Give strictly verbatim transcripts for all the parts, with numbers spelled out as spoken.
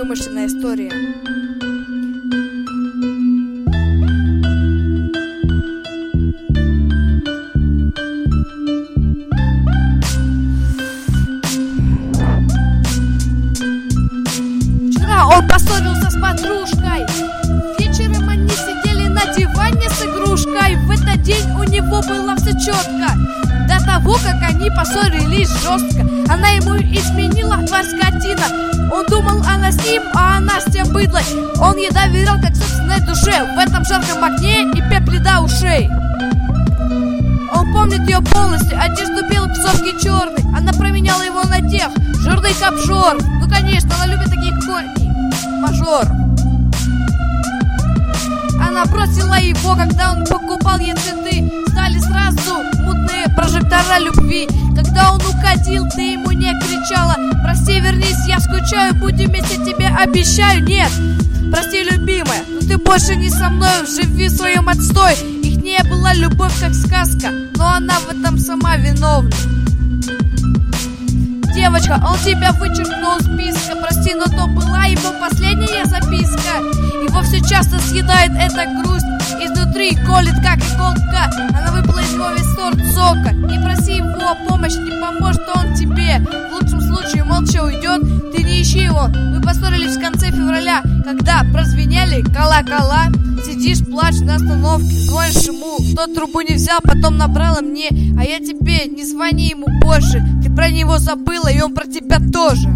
вымышленная история. Вчера он поссорился с подружкой. Вечером они сидели на диване с игрушкой. В этот день у него было все четко. До того, как они поссорились жестко, она ему изменила, тварь скотина. Он думал, она с ним, а она с тем быдлой. Он ей доверял, как собственной душе. В этом жарком огне и пепле до ушей. Он помнит ее полностью, одежду белую, псовки черный. Она променяла его на тех, жирный капжор. Ну конечно, она любит таких коней, мажор. Она бросила его, когда он покупал ей цветы. Стали сразу мутные прожектора любви. Когда он уходил, ты ему не кричала: прости, вернись, я скучаю, будем вместе, тебе обещаю. Нет, прости, любимая, но ты больше не со мной, живи в своем отстой. Ихняя была любовь как сказка, но она в этом сама виновна. Девочка, он тебя вычеркнул из списка. Прости, но то была его последняя записка. Его все часто съедает эта грусть. Изнутри колет, как иголка. Она выпала из него весь сорт сока. Не проси его о помощи, не поможет он тебе. В лучшем случае молча уйдет. Ты не ищи его. Мы поссорились в конце февраля, когда прозвенели колокола. Сидишь, плачешь на остановке, звонишь ему. Тот трубу не взял, потом набрала мне. А я тебе: не звони ему больше. Ты про него забыла, и он про тебя тоже.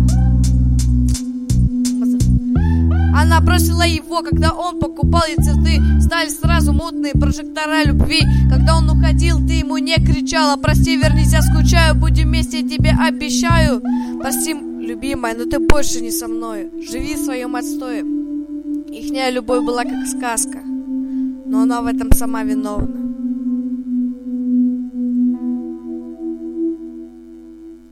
Она бросила его, когда он покупал ей цветы. Стали сразу мутные прожектора любви. Когда он уходил, ты ему не кричала: прости, вернись, я скучаю, будем вместе, я тебе обещаю. Прости, любимая, но ты больше не со мной, живи в своем отстое. Ихняя любовь была как сказка, но она в этом сама виновна.